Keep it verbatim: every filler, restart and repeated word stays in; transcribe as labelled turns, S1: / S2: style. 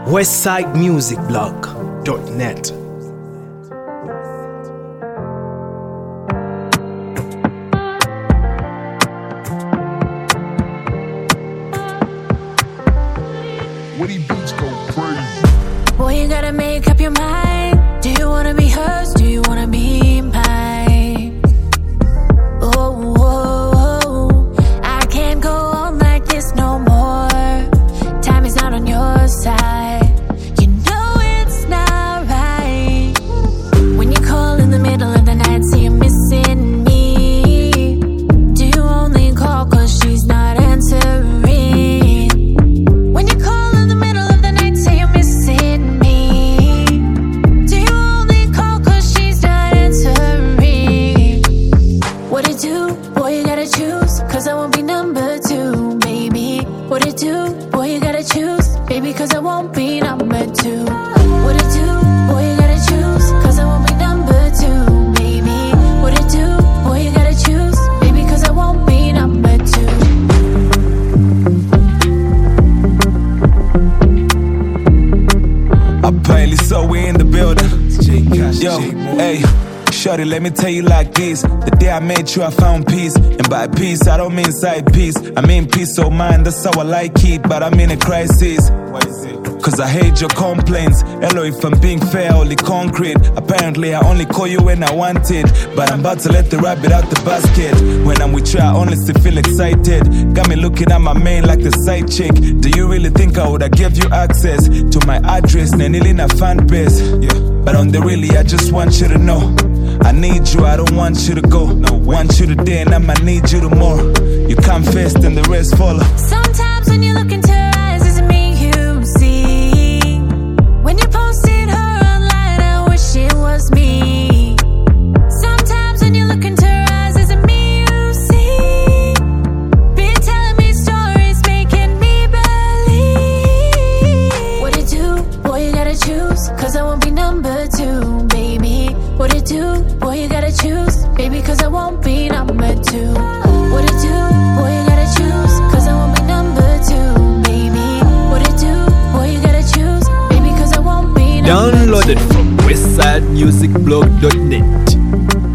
S1: westside music blog dot net.
S2: Woody beats go crazy.
S3: Boy, you gotta make up your mind. Do you wanna be hers? Do you wanna be mine? Oh, oh, oh, I can't go on like this no more. Time is not on your side. You know it's not right. When you call in the middle of the night, see you missing me. Do you only call cause she's not answering? When you call in the middle of the night, say you're missing me. Do you only call cause she's not answering? What it do? Boy, you gotta choose, cause I won't be number two, baby. What it do? Boy, you gotta choose, baby, cause I won't be number two. What it do? Boy, you gotta choose, cause I won't be number two, baby. What it do? Boy, you gotta choose, baby, cause I won't be number two.
S4: Apparently, so we in the building. Yo, hey, shorty, let me tell you like this. The day I met you, I found peace. And by peace, I don't mean side peace. I mean peace of mind, that's how I like it. But I'm in a crisis. Cause I hate your complaints. Hello, if I'm being fair, only concrete. Apparently, I only call you when I want it. But I'm about to let the rabbit out the basket. When I'm with you, I honestly feel excited. Got me looking at my main like the side chick. Do you really think I would have give you access to my address? Nenilina fan base. Yeah. But on the really, I just want you to know I need you, I don't want you to go. No, want you today and I'ma need you tomorrow. You come first and the rest follow.
S3: Sometimes when you look into her eyes, it's me you see. When you posted her online, I wish it was me. Sometimes when you look into her eyes, it's me you see. Been telling me stories, making me believe. What it do? Boy, you gotta choose, cause I won't be number two, baby. What it do? Boy, you gotta choose, baby, cause I won't be number two. What it do? Boy, you gotta choose, cause I won't be number two, baby. What it do? Boy, you gotta choose, baby, cause I won't be number two.
S1: Downloaded from westside music blog dot net.